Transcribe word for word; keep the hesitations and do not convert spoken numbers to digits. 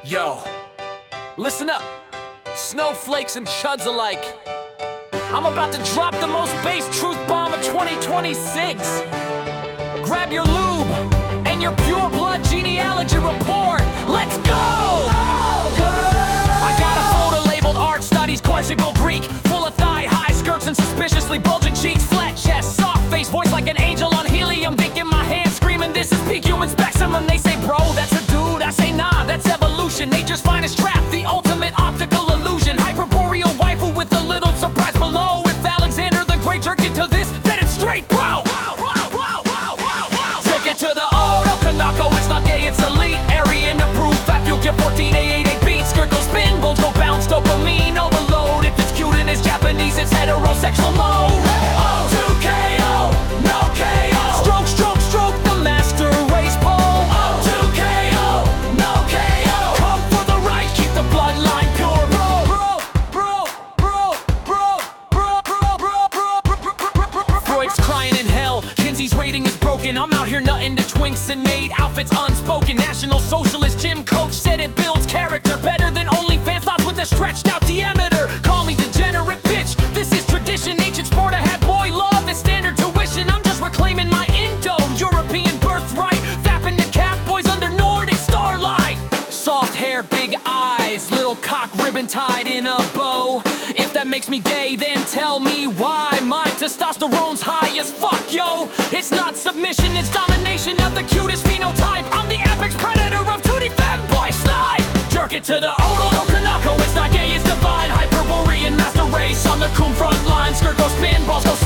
Yo, listen up, snowflakes and chuds alike. I'm about to drop the most bass truth bomb of twenty twenty-six. Grab your lube and your pure blood genealogy report. Let's go! I got a folder labeled Art Studies Classical Greek, full of thigh-high skirts and suspiciously bulging cheeks, flat chest, soft face, voice like an angel on helium, dick in my hand, screaming, "This is peak human specimen." They say, "Bro, that's a dude." I say, "Nah, that's evolution. Nature's finest trap, the ultimate optical illusion. Hyperboreal waifu with a little surprise below. If Alexander the Great jerked into this, then it's straight, bro. Take it to the Odo Kanako. It's not gay, it's elite. Aryan approved. Fat fuel get fourteen eight eight eight beats. Skirt go spin, bulls go bounce, dopamine overload. If it's cute and it's Japanese, it's heterosexual mode. O two K O, no K O. Stroke, stroke, stroke the master race pole. O two K O, no K O. Come for the right, keep the bloodline pure, bro. Bro, bro, bro, bro, bro, bro, bro, bro, bro, bro, bro. Freud's crying in hell. Kinsey's rating is broken. I'm out here nutting to twinks and made outfits unspoken. National Socialist gym coach said it builds character better than OnlyFans thoughts with a stretched out diameter. Call me degenerate bitch. This is tradition. Ancient sport I had boy love is standard tuition. I'm just reclaiming my Indo-European birthright. Fapping the cat boys under Nordic starlight. Soft hair, big eyes, little cock ribbon tied in a bow. If that makes me gay, then tell me why. My testosterone's high as fuck, yo. It's not submission, it's domination of the cutest phenotype. I'm the apex predator of tutti fanboy slide. Jerk it to the Odo no Kanako. It's not gay, it's divine. Hyperborean master race on the coon front line. Skirt go spin, balls go